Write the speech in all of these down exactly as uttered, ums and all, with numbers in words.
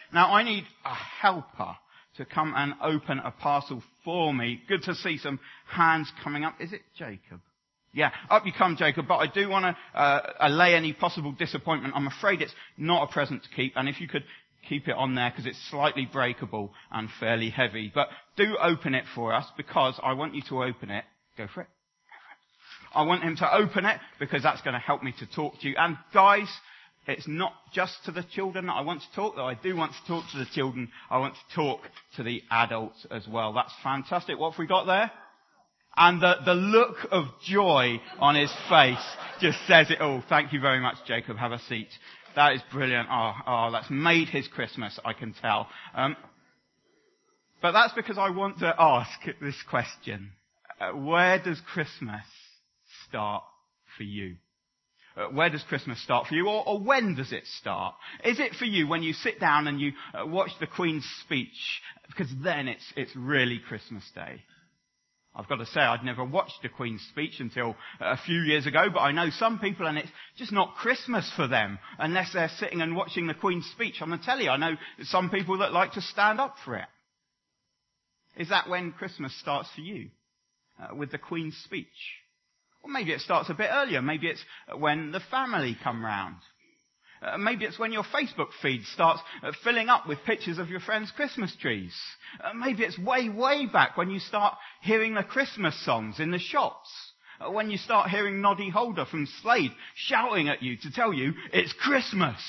Now, I need a helper to come and open a parcel for me. Good to see some hands coming up. Is it Jacob? Yeah, up you come, Jacob. But I do want to uh, allay any possible disappointment. I'm afraid it's not a present to keep. And if you could keep it on there, because it's slightly breakable and fairly heavy. But do open it for us, because I want you to open it. Go for it. I want him to open it, because that's going to help me to talk to you. And guys, it's not just to the children that I want to talk, though I do want to talk to the children. I want to talk to the adults as well. That's fantastic. What have we got there? And the, the look of joy on his face just says it all. Thank you very much, Jacob. Have a seat. That is brilliant. Oh, oh that's made his Christmas, I can tell. Um, but that's because I want to ask this question. Uh, where does Christmas start for you? Uh, where does Christmas start for you? Or, or when does it start? Is it for you when you sit down and you uh, watch the Queen's speech? Because then it's, it's really Christmas Day. I've got to say, I'd never watched the Queen's speech until a few years ago, but I know some people, and it's just not Christmas for them unless they're sitting and watching the Queen's speech on the telly. I know some people that like to stand up for it. Is that when Christmas starts for you? Uh, with the Queen's speech? Or maybe it starts a bit earlier. Maybe it's when the family come round. Uh, maybe it's when your Facebook feed starts uh, filling up with pictures of your friends' Christmas trees. Uh, maybe it's way, way back when you start hearing the Christmas songs in the shops. Uh, when you start hearing Noddy Holder from Slade shouting at you to tell you it's Christmas.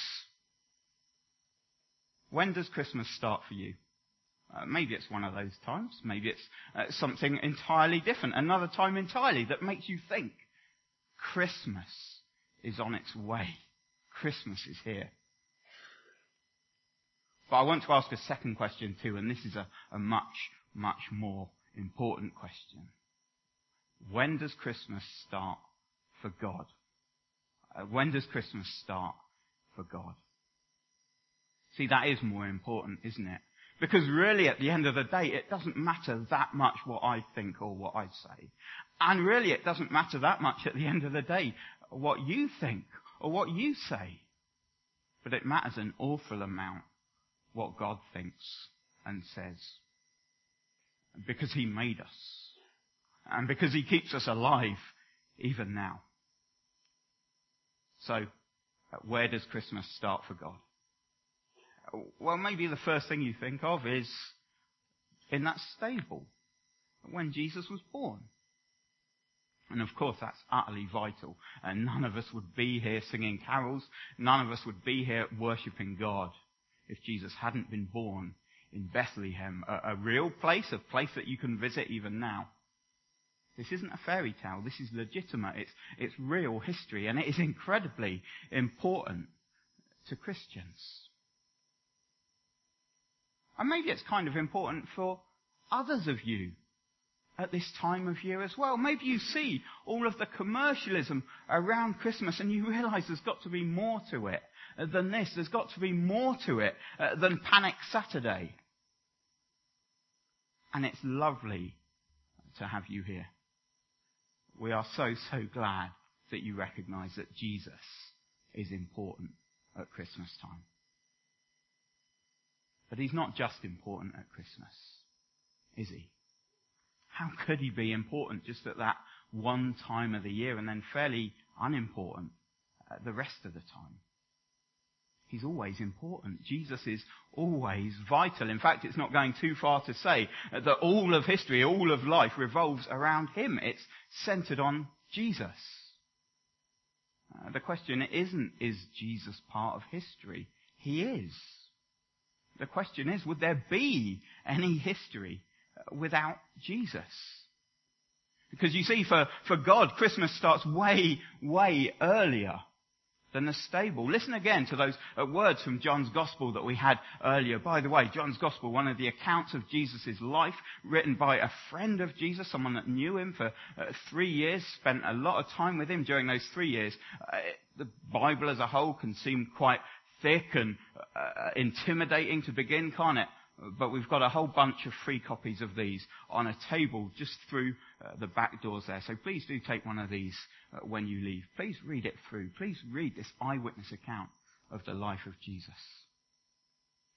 When does Christmas start for you? Uh, maybe it's one of those times. Maybe it's uh, something entirely different. Another time entirely that makes you think Christmas is on its way. Christmas is here. But I want to ask a second question too, and this is a, a much, much more important question. When does Christmas start for God? Uh, when does Christmas start for God? See, that is more important, isn't it? Because really, at the end of the day, it doesn't matter that much what I think or what I say. And really, it doesn't matter that much at the end of the day what you think or what you say. But it matters an awful amount what God thinks and says. Because He made us. And because He keeps us alive even now. So, where does Christmas start for God? Well, maybe the first thing you think of is in that stable when Jesus was born. And of course, that's utterly vital. And none of us would be here singing carols. None of us would be here worshipping God if Jesus hadn't been born in Bethlehem, a, a real place, a place that you can visit even now. This isn't a fairy tale. This is legitimate. It's, it's real history, and it is incredibly important to Christians. And maybe it's kind of important for others of you at this time of year as well. Maybe you see all of the commercialism around Christmas and you realise there's got to be more to it than this. There's got to be more to it uh, than Panic Saturday. And it's lovely to have you here. We are so, so glad that you recognise that Jesus is important at Christmas time. But He's not just important at Christmas, is He? How could He be important just at that one time of the year and then fairly unimportant at the rest of the time? He's always important. Jesus is always vital. In fact, it's not going too far to say that all of history, all of life revolves around Him. It's centered on Jesus. Uh, the question isn't, is Jesus part of history? He is. The question is, would there be any history without Jesus? Because you see, for, for God, Christmas starts way, way earlier than the stable. Listen again to those uh, words from John's Gospel that we had earlier. By the way, John's Gospel, one of the accounts of Jesus' life, written by a friend of Jesus, someone that knew Him for uh, three years, spent a lot of time with Him during those three years. Uh, the Bible as a whole can seem quite thick and uh, intimidating to begin, can't it? But we've got a whole bunch of free copies of these on a table just through uh, the back doors there. So please do take one of these uh, when you leave. Please read it through. Please read this eyewitness account of the life of Jesus.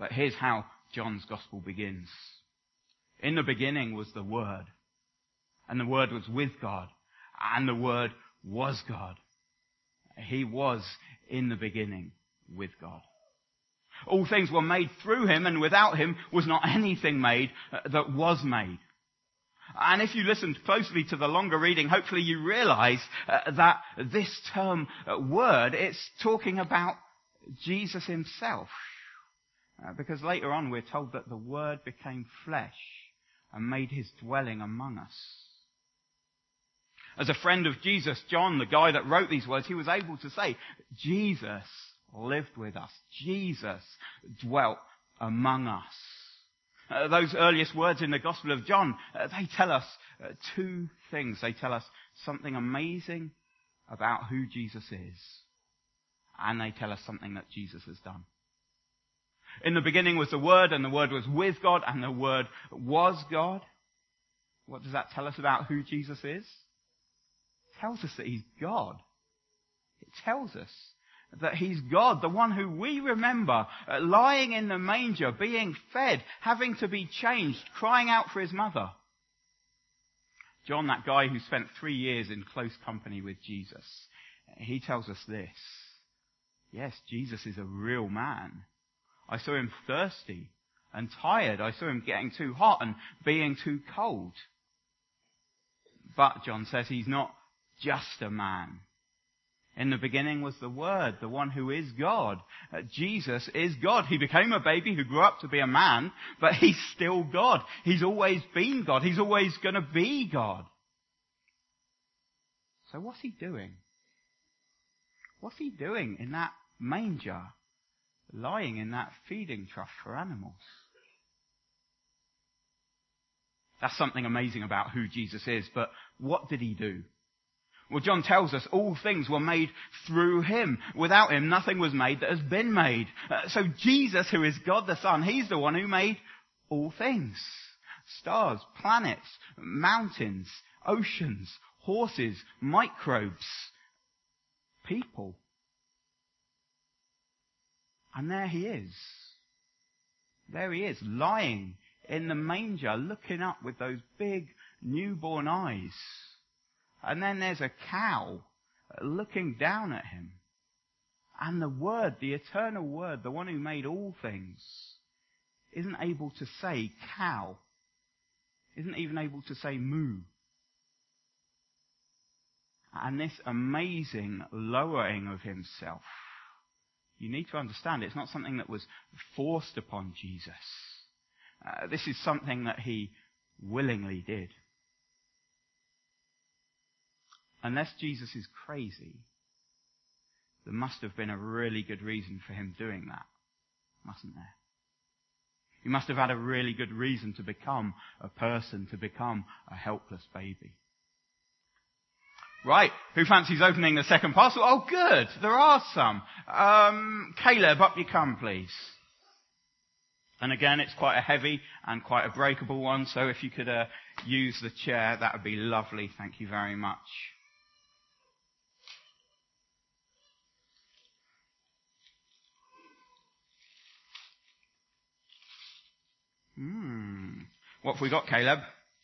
But here's how John's gospel begins. In the beginning was the Word, and the Word was with God, and the Word was God. He was in the beginning with God. All things were made through him, and without him was not anything made that was made. And if you listened closely to the longer reading, hopefully you realize uh, that this term uh, word, it's talking about Jesus himself. Uh, because later on we're told that the Word became flesh and made his dwelling among us. As a friend of Jesus, John, the guy that wrote these words, he was able to say, Jesus lived with us. Jesus dwelt among us. Uh, those earliest words in the Gospel of John, uh, they tell us uh, two things. They tell us something amazing about who Jesus is, and they tell us something that Jesus has done. In the beginning was the Word, and the Word was with God, and the Word was God. What does that tell us about who Jesus is? It tells us that he's God. It tells us that he's God, the one who we remember uh, lying in the manger, being fed, having to be changed, crying out for his mother. John, that guy who spent three years in close company with Jesus, he tells us this. Yes, Jesus is a real man. I saw him thirsty and tired. I saw him getting too hot and being too cold. But, John says, he's not just a man. In the beginning was the Word, the one who is God. Uh, Jesus is God. He became a baby who grew up to be a man, but he's still God. He's always been God. He's always going to be God. So what's he doing? What's he doing in that manger, lying in that feeding trough for animals? That's something amazing about who Jesus is, but what did he do? Well, John tells us all things were made through him. Without him, nothing was made that has been made. Uh, so Jesus, who is God the Son, he's the one who made all things. Stars, planets, mountains, oceans, horses, microbes, people. And there he is. There he is, lying in the manger, looking up with those big newborn eyes. And then there's a cow looking down at him. And the Word, the eternal Word, the one who made all things, isn't able to say cow. Isn't even able to say moo. And this amazing lowering of himself, you need to understand it's not something that was forced upon Jesus. Uh, this is something that he willingly did. Unless Jesus is crazy, there must have been a really good reason for him doing that, mustn't there? He must have had a really good reason to become a person, to become a helpless baby. Right, who fancies opening the second parcel? Oh, good, there are some. Um, Caleb, up you come, please. And again, it's quite a heavy and quite a breakable one, so if you could uh, use the chair, that would be lovely. Thank you very much. Hmm. What have we got, Caleb?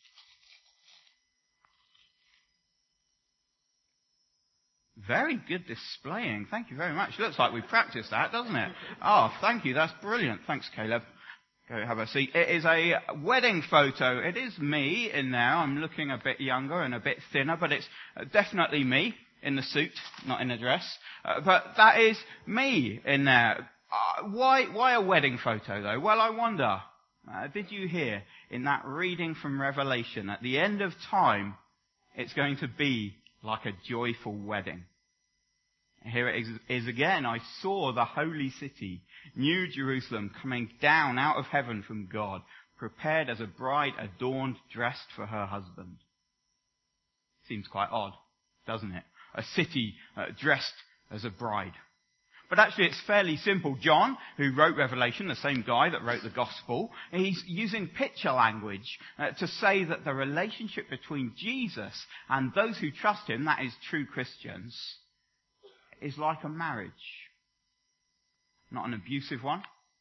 Very good displaying. Thank you very much. Looks like we practiced that, doesn't it? Oh, thank you. That's brilliant. Thanks, Caleb. Go have a seat. It is a wedding photo. It is me in there. I'm looking a bit younger and a bit thinner, but it's definitely me in the suit, not in the dress. Uh, but that is me in there. Uh, why, why a wedding photo, though? Well, I wonder. Uh, did you hear in that reading from Revelation, at the end of time, it's going to be like a joyful wedding. Here it is, is again. I saw the holy city, New Jerusalem, coming down out of heaven from God, prepared as a bride adorned, dressed for her husband. Seems quite odd, doesn't it? A city uh, dressed as a bride. But actually it's fairly simple. John, who wrote Revelation, the same guy that wrote the Gospel, he's using picture language uh, to say that the relationship between Jesus and those who trust him, that is true Christians, is like a marriage. Not an abusive one,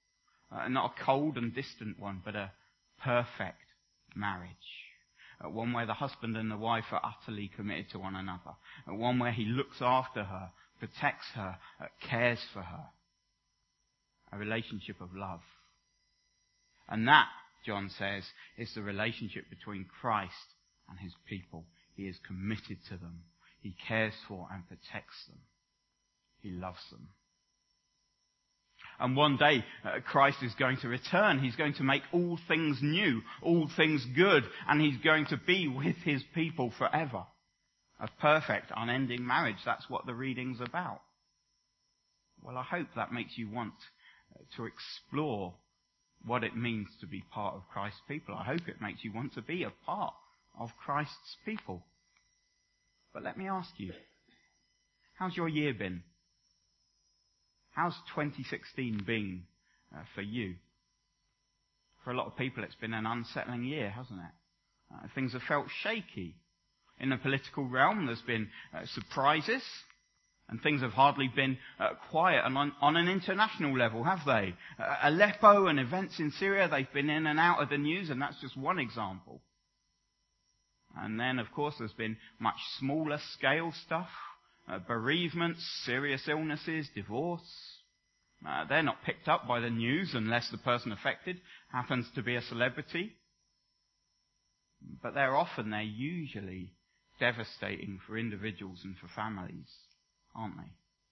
Uh, not a cold and distant one, but a perfect marriage. Uh, one where the husband and the wife are utterly committed to one another. Uh, one where he looks after her, protects her, uh, cares for her. A relationship of love. And that, John says, is the relationship between Christ and his people. He is committed to them. He cares for and protects them. He loves them. And one day, uh, Christ is going to return. He's going to make all things new, all things good, and he's going to be with his people forever. A perfect, unending marriage. That's what the reading's about. Well, I hope that makes you want to explore what it means to be part of Christ's people. I hope it makes you want to be a part of Christ's people. But let me ask you, how's your year been? How's twenty sixteen been uh, for you? For a lot of people, it's been an unsettling year, hasn't it? Uh, things have felt shaky. In the political realm, there's been uh, surprises, and things have hardly been uh, quiet and on, on an international level, have they? Uh, Aleppo and events in Syria, they've been in and out of the news, and that's just one example. And then, of course, there's been much smaller scale stuff. Uh, bereavements, serious illnesses, divorce. Uh, they're not picked up by the news unless the person affected happens to be a celebrity. But they're often, they're usually devastating for individuals and for families, aren't they?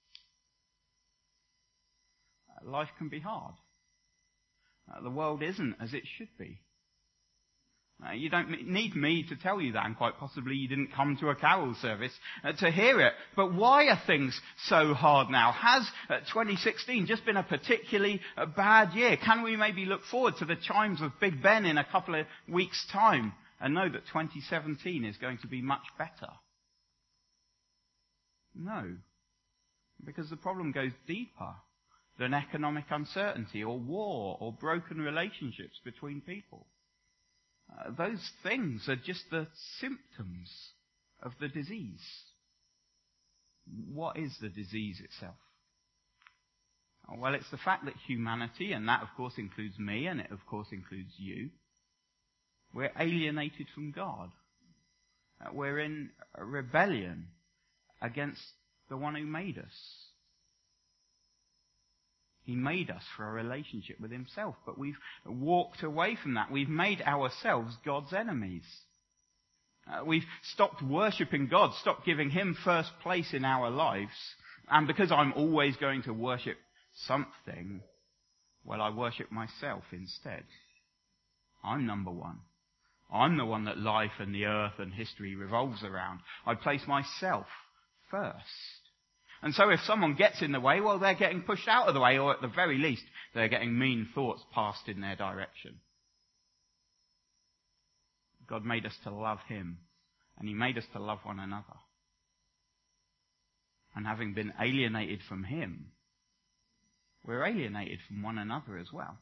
Uh, life can be hard. Uh, the world isn't as it should be. Uh, you don't need me to tell you that, and quite possibly you didn't come to a carol service uh, to hear it. But why are things so hard now? Has uh, twenty sixteen just been a particularly uh, bad year? Can we maybe look forward to the chimes of Big Ben in a couple of weeks' time and know that twenty seventeen is going to be much better? No. Because the problem goes deeper than economic uncertainty or war or broken relationships between people. Uh, those things are just the symptoms of the disease. What is the disease itself? Well, it's the fact that humanity, and that of course includes me, and it of course includes you, we're alienated from God. Uh, we're in rebellion against the one who made us. He made us for a relationship with himself, but we've walked away from that. We've made ourselves God's enemies. Uh, we've stopped worshipping God, stopped giving him first place in our lives. And because I'm always going to worship something, well, I worship myself instead. I'm number one. I'm the one that life and the earth and history revolves around. I place myself first. And so if someone gets in the way, well, they're getting pushed out of the way, or at the very least, they're getting mean thoughts passed in their direction. God made us to love him, and he made us to love one another. And having been alienated from him, we're alienated from one another as well.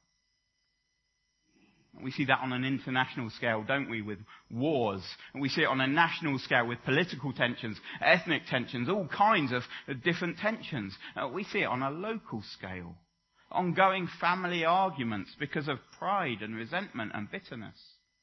We see that on an international scale, don't we, with wars. And we see it on a national scale with political tensions, ethnic tensions, all kinds of different tensions. Uh, we see it on a local scale. Ongoing family arguments because of pride and resentment and bitterness.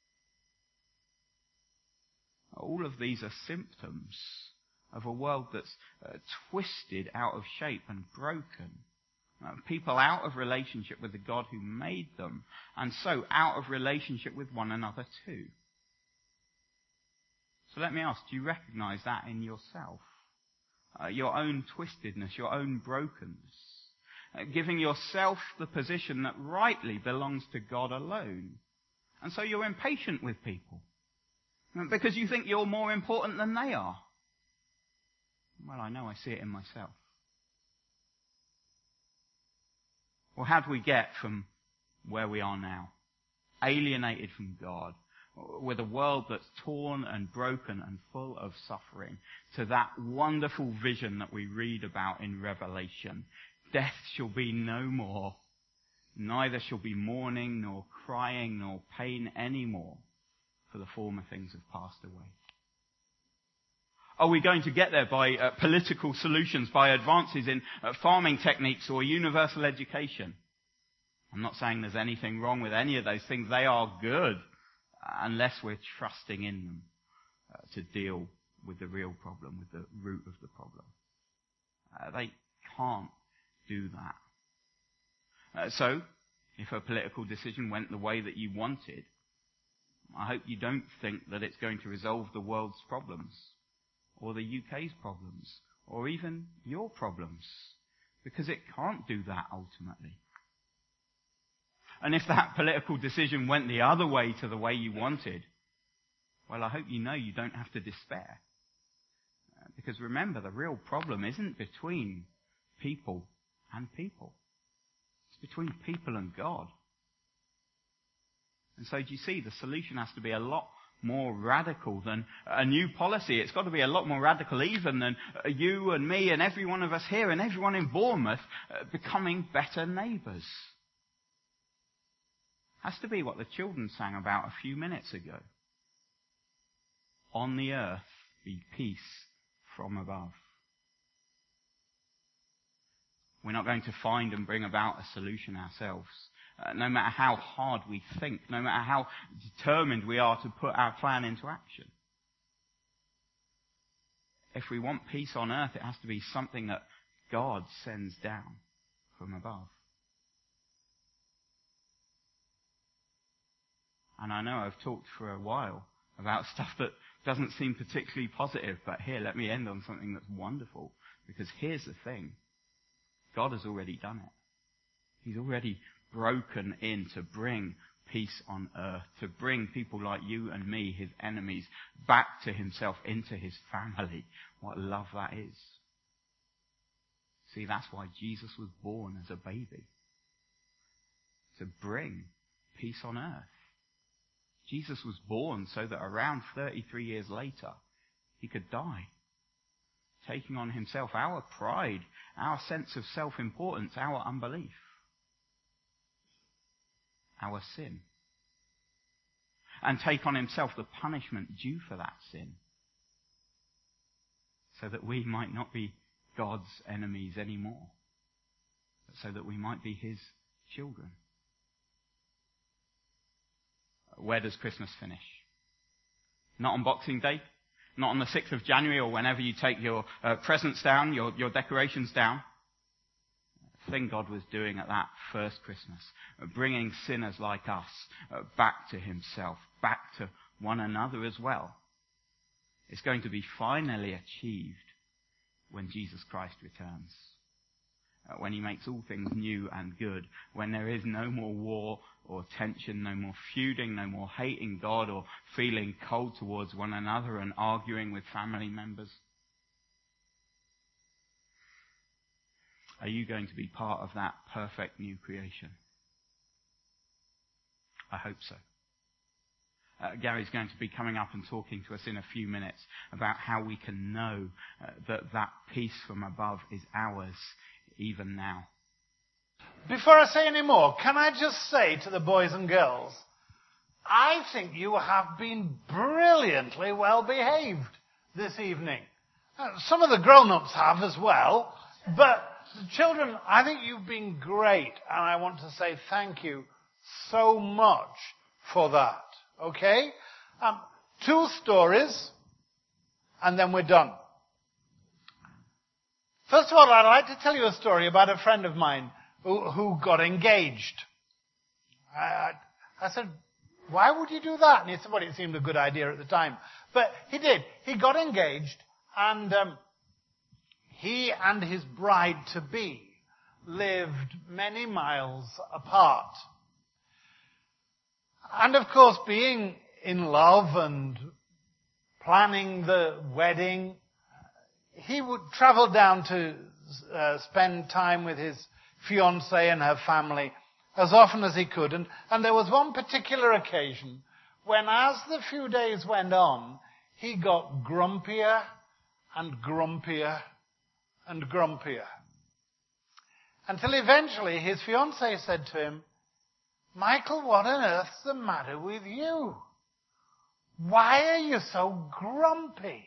All of these are symptoms of a world that's uh, twisted out of shape and broken. Uh, people out of relationship with the God who made them, and so out of relationship with one another too. So let me ask, do you recognize that in yourself? Uh, your own twistedness, your own brokenness? Uh, giving yourself the position that rightly belongs to God alone. And so you're impatient with people. Because you think you're more important than they are. Well, I know I see it in myself. Well, how do we get from where we are now, alienated from God, with a world that's torn and broken and full of suffering, to that wonderful vision that we read about in Revelation? Death shall be no more, neither shall be mourning, nor crying, nor pain any more, for the former things have passed away. Are we going to get there by uh, political solutions, by advances in uh, farming techniques or universal education? I'm not saying there's anything wrong with any of those things. They are good, unless we're trusting in them uh, to deal with the real problem, with the root of the problem. Uh, they can't do that. Uh, so, if a political decision went the way that you wanted, I hope you don't think that it's going to resolve the world's problems, or the U K's problems, or even your problems, because it can't do that ultimately. And if that political decision went the other way to the way you wanted, well, I hope you know you don't have to despair. Because remember, the real problem isn't between people and people. It's between people and God. And so do you see, the solution has to be a lot more radical than a new policy. It's got to be a lot more radical even than you and me and every one of us here and everyone in Bournemouth becoming better neighbours. Has to be what the children sang about a few minutes ago. On the earth be peace from above. We're not going to find and bring about a solution ourselves. Uh, no matter how hard we think, no matter how determined we are to put our plan into action. If we want peace on earth, it has to be something that God sends down from above. And I know I've talked for a while about stuff that doesn't seem particularly positive, but here, let me end on something that's wonderful. Because here's the thing. God has already done it. He's already broken in to bring peace on earth, to bring people like you and me, his enemies, back to himself, into his family. What love that is. See, that's why Jesus was born as a baby. To bring peace on earth. Jesus was born so that around thirty-three years later, he could die. Taking on himself our pride, our sense of self-importance, our unbelief, our sin. And take on himself the punishment due for that sin. So that we might not be God's enemies anymore. But so that we might be his children. Where does Christmas finish? Not on Boxing Day? Not on the sixth of January or whenever you take your uh, presents down, your, your decorations down? The thing God was doing at that first Christmas, uh, bringing sinners like us uh, back to himself, back to one another as well. It's going to be finally achieved when Jesus Christ returns. Uh, when he makes all things new and good. When there is no more war or tension, no more feuding, no more hating God or feeling cold towards one another and arguing with family members. Are you going to be part of that perfect new creation? I hope so. Uh, Gary's going to be coming up and talking to us in a few minutes about how we can know uh, that that peace from above is ours even now. Before I say any more, can I just say to the boys and girls, I think you have been brilliantly well behaved this evening. Uh, some of the grown-ups have as well, but the children, I think you've been great, and I want to say thank you so much for that. Okay? Um, two stories, and then we're done. First of all, I'd like to tell you a story about a friend of mine who, who got engaged. I, I, I said, why would you do that? And he said, well, it seemed a good idea at the time. But he did. He got engaged, and um, he and his bride-to-be lived many miles apart. And of course, being in love and planning the wedding, he would travel down to uh, spend time with his fiancée and her family as often as he could. And, and there was one particular occasion when, as the few days went on, he got grumpier and grumpier and grumpier. Until eventually his fiancée said to him, Michael, what on earth's the matter with you? Why are you so grumpy?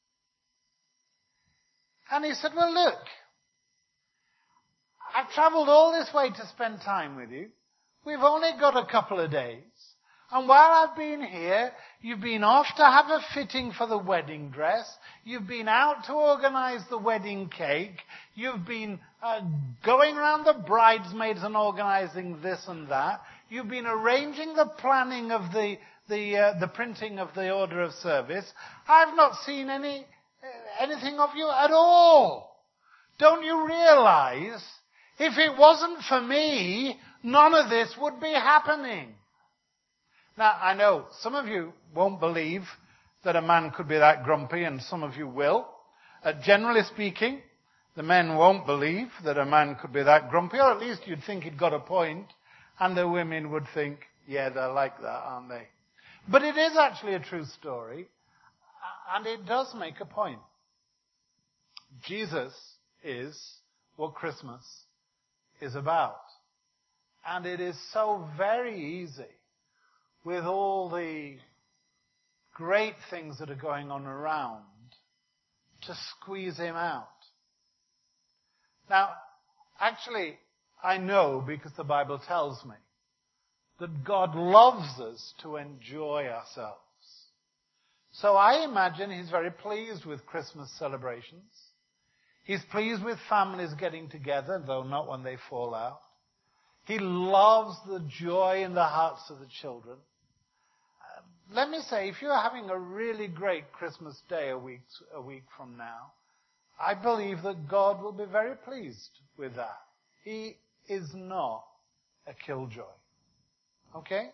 And he said, well, look, I've travelled all this way to spend time with you. We've only got a couple of days. And while I've been here, you've been off to have a fitting for the wedding dress. You've been out to organize the wedding cake. You've been uh, going around the bridesmaids and organizing this and that. You've been arranging the planning of the the uh, the printing of the order of service. I've not seen any uh, anything of you at all. Don't you realize, if it wasn't for me, none of this would be happening? Now, I know some of you won't believe that a man could be that grumpy, and some of you will. Uh, generally speaking, the men won't believe that a man could be that grumpy, or at least you'd think he'd got a point, and the women would think, yeah, they're like that, aren't they? But it is actually a true story, and it does make a point. Jesus is what Christmas is about. And it is so very easy, with all the great things that are going on around, to squeeze him out. Now, actually, I know, because the Bible tells me, that God loves us to enjoy ourselves. So I imagine he's very pleased with Christmas celebrations. He's pleased with families getting together, though not when they fall out. He loves the joy in the hearts of the children. Let me say, if you're having a really great Christmas day a week, a week from now, I believe that God will be very pleased with that. He is not a killjoy. Okay?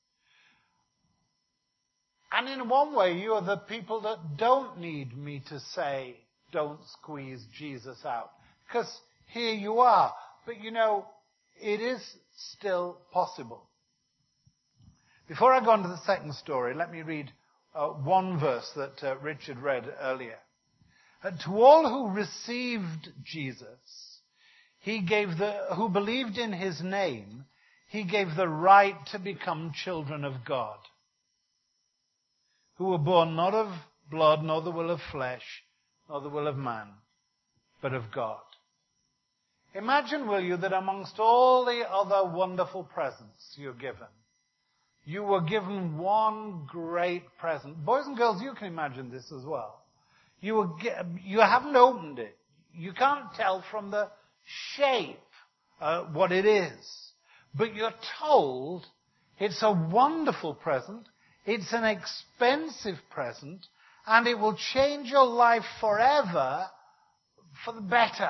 And in one way, you are the people that don't need me to say, don't squeeze Jesus out. Because here you are. But you know, it is still possible. Before I go on to the second story, let me read uh, one verse that uh, Richard read earlier. Uh, to all who received Jesus, he gave the, who believed in his name, he gave the right to become children of God, who were born not of blood, nor the will of flesh, nor the will of man, but of God. Imagine, will you, that amongst all the other wonderful presents you're given, you were given one great present. Boys and girls, you can imagine this as well. You were, you haven't opened it. You can't tell from the shape uh, what it is. But you're told it's a wonderful present, it's an expensive present, and it will change your life forever for the better.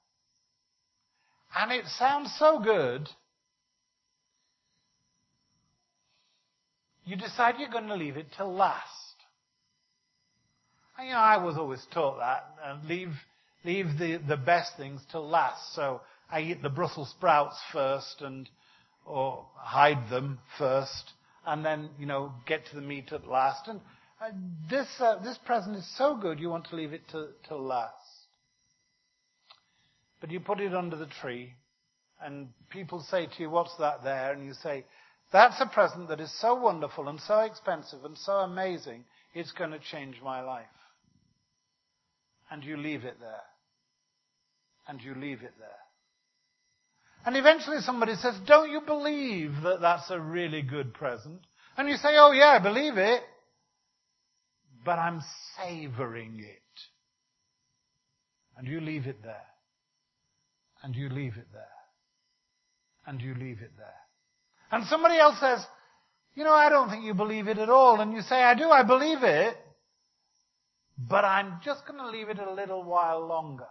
And it sounds so good, you decide you're going to leave it till last. And, you know, I was always taught that. Uh, leave leave the, the best things till last. So I eat the Brussels sprouts first, and or hide them first, and then, you know, get to the meat at last. And uh, this uh, this present is so good, you want to leave it till, till last. But you put it under the tree, and people say to you, what's that there? And you say, that's a present that is so wonderful and so expensive and so amazing, it's going to change my life. And you leave it there. And you leave it there. And eventually somebody says, don't you believe that that's a really good present? And you say, oh yeah, I believe it. But I'm savoring it. And you leave it there. And you leave it there. And you leave it there. And somebody else says, you know, I don't think you believe it at all. And you say, I do, I believe it. But I'm just going to leave it a little while longer.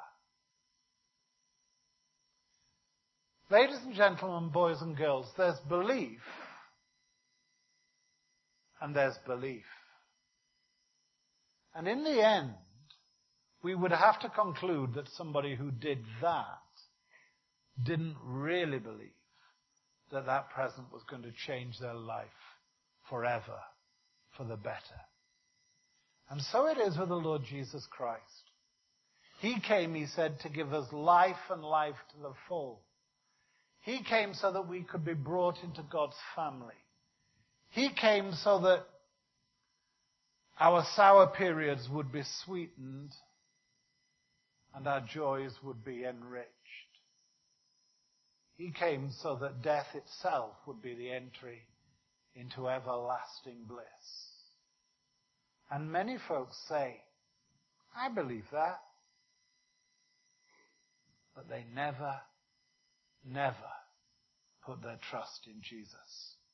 Ladies and gentlemen, boys and girls, there's belief and there's belief. And in the end, we would have to conclude that somebody who did that didn't really believe that that present was going to change their life forever for the better. And so it is with the Lord Jesus Christ. He came, he said, to give us life and life to the full. He came so that we could be brought into God's family. He came so that our sour periods would be sweetened and our joys would be enriched. He came so that death itself would be the entry into everlasting bliss. And many folks say, I believe that. But they never, never put their trust in Jesus.